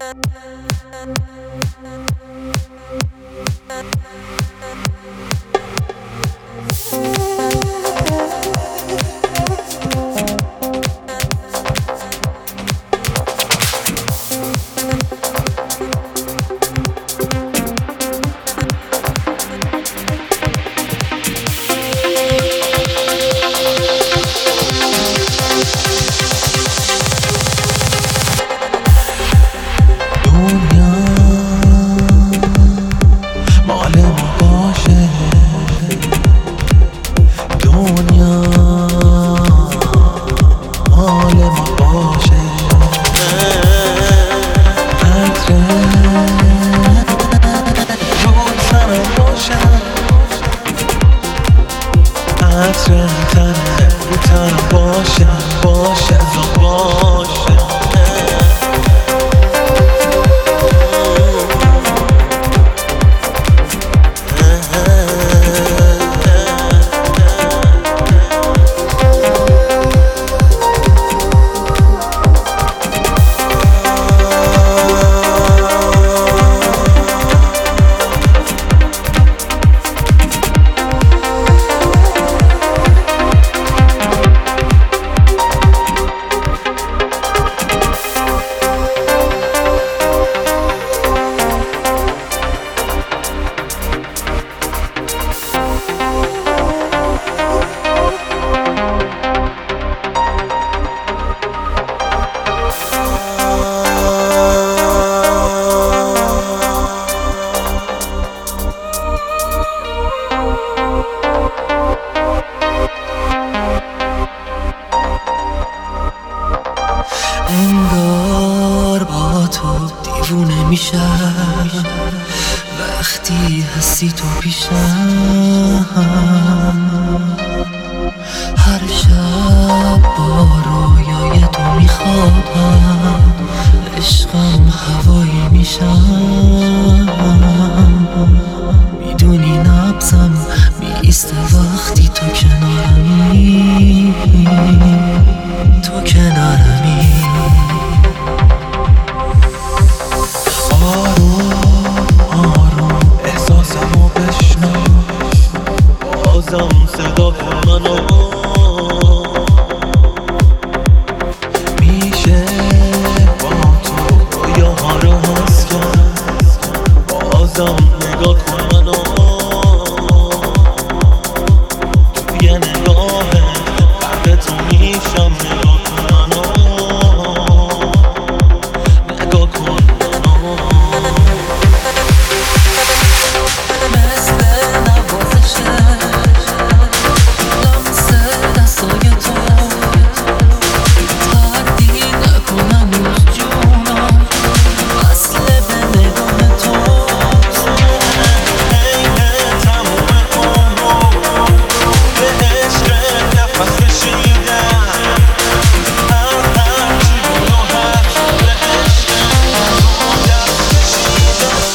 عطر تنه رو تنم باشه باشه باشه انگار با تو دیوونه میشم وقتی هستی تو پیشم هر شب با رویای تو میخوابم عشقم هوایی میشم میدونی نبضم میسته وقتی تو کنارمی تو کنارمی آروم آروم احساسمو بشنو بازم صدا کن منو میشه با تو رویاها رو حس کرد بازم نگاه کن منو توی نگاهه قلب تو میشم نگاه کن منو نگاه کن منو مثل نوازشه لمس دستای تو تردید نکنم روز جونم اصل به نگاه تو عین تموم عمرو به عشق نفس کشیدم هرچی بود و هرچی به عشق تو دست کشیدم